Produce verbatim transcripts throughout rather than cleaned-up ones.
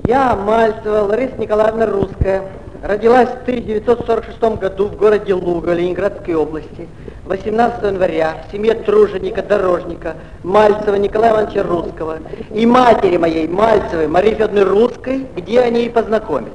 Я, Мальцева Лариса Николаевна Русская, родилась в тысяча девятьсот сорок шестом году в городе Луга Ленинградской области, восемнадцатого января, в семье труженика-дорожника Мальцева Николая Ивановича Русского и матери моей Мальцевой Марии Федоровны Русской, где они и познакомились.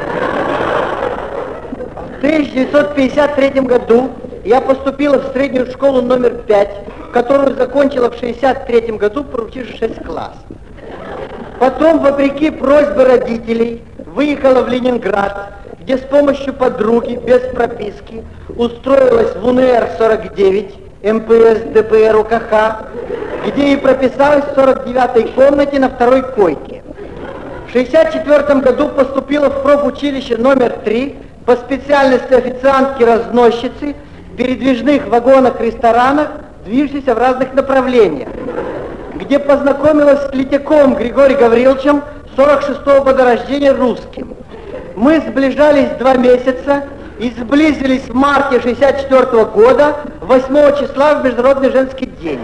В тысяча девятьсот пятьдесят третьем году я поступила в среднюю школу номер пять, которую закончила в шестьдесят третьем году, проучившись шесть классов. Потом, вопреки просьбе родителей, выехала в Ленинград, где с помощью подруги, без прописки, устроилась в УНР сорок девять, МПС, ДПР, УКХ, где и прописалась в сорок девятой комнате на второй койке. В шестьдесят четвёртом году поступила в профучилище номер три по специальности официантки-разносчицы в передвижных вагонах-ресторанах, движущихся в разных направлениях, где познакомилась с Литяковым Григорием Гавриловичем, сорок шестого года рождения, русским. Мы сближались два месяца и сблизились в марте шестьдесят четвёртого года, восьмого числа, в Международный женский день.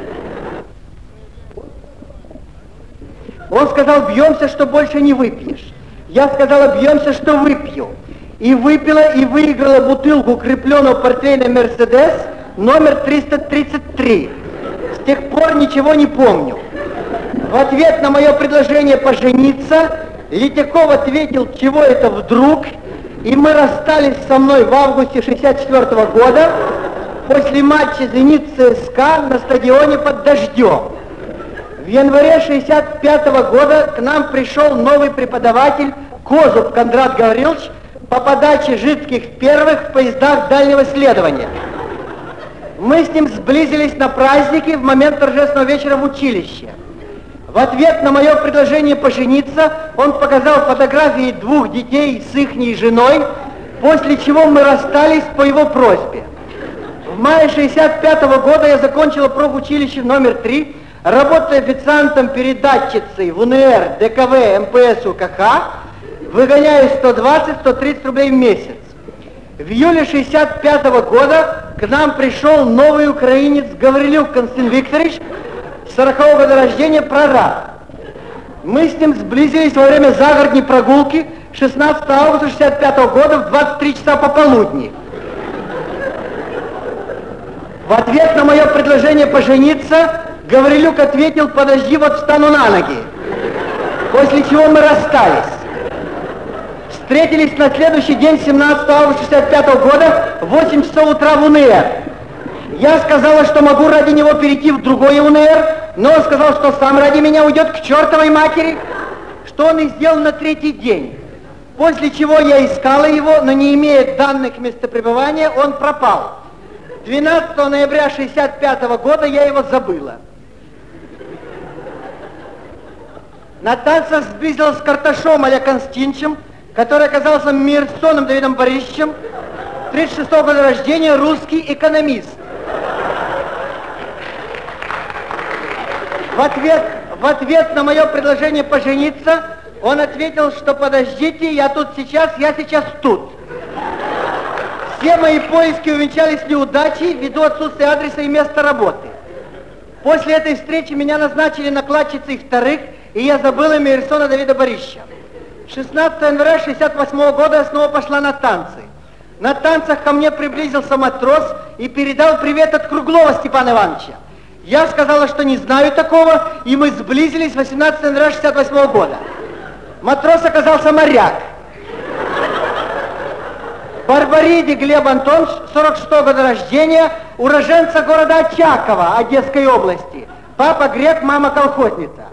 Он сказал: бьемся, что больше не выпьешь. Я сказала: бьемся, что выпью. И выпила, и выиграла бутылку крепленного портвейна «Мерседес» номер триста тридцать три. С тех пор ничего не помню. В ответ на мое предложение пожениться, Литяков ответил: чего это вдруг? И мы расстались со мной в августе шестьдесят четвёртого года после матча «Зенит-ЦСКА» на стадионе под Дождем. В январе шестьдесят пятого года к нам пришел новый преподаватель Козуб Кондрат Гаврилович по подаче жидких первых в поездах дальнего следования. Мы с ним сблизились на празднике в момент торжественного вечера в училище. В ответ на мое предложение пожениться он показал фотографии двух детей с ихней женой, после чего мы расстались по его просьбе. В мае шестьдесят пятого года я закончила профучилище номер три, работая официантом-передатчицей в УНР, ДКВ, МПС, УКХ, выгоняю сто двадцать — сто тридцать рублей в месяц. В июле шестьдесят пятого года к нам пришел новый украинец Гаврилюк Константин Викторович, сорокового года рождения, прораб. Мы с ним сблизились во время загородной прогулки шестнадцатого августа шестьдесят пятого года в двадцать три часа пополудни. В ответ на мое предложение пожениться Гаврилюк ответил: подожди, вот встану на ноги. После чего мы расстались. Встретились на следующий день, семнадцатого августа шестьдесят пятого года, в восемь часов утра в УНР. Я сказала, что могу ради него перейти в другой УНР, но он сказал, что сам ради меня уйдет к чертовой матери, что он и сделал на третий день. После чего я искала его, но не имея данных места пребывания, он пропал. двенадцатого ноября шестьдесят пятого года я его забыла. На танцах сблизилась с Карташом Олег Константиновичем, который оказался Мирсоном Давидом Борисовичем, тридцать шестого года рождения, русский экономист. В ответ, в ответ на мое предложение пожениться, он ответил, что подождите, я тут сейчас, я сейчас тут. Все мои поиски увенчались неудачей ввиду отсутствия адреса и места работы. После этой встречи меня назначили накладчицей вторых, и я забыла Мирсона Давида Борисовича. шестнадцатого января шестьдесят восьмого года я снова пошла на танцы. На танцах ко мне приблизился матрос и передал привет от Круглова Степана Ивановича. Я сказала, что не знаю такого, и мы сблизились восемнадцатого января шестьдесят восьмого года. Матрос оказался моряк. Барбариди Глеб Антонович, сорок шестого года рождения, уроженца города Очаково, Одесской области. Папа грек, мама колхозница.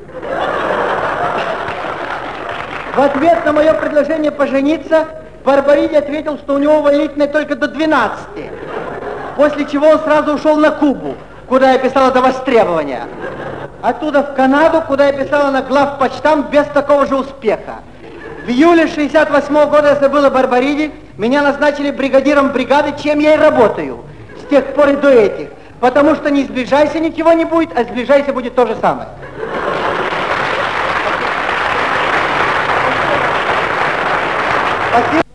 В ответ на мое предложение пожениться, Барбариди ответил, что у него увольнительное только до двенадцати, после чего он сразу ушел на Кубу, куда я писала до востребования. Оттуда в Канаду, куда я писала на главпочтам без такого же успеха. В июле шестьдесят восьмого года я забыла Барбариди, меня назначили бригадиром бригады, чем я и работаю с тех пор и до этих, потому что не сближайся, ничего не будет, а сближайся будет то же самое. Спасибо.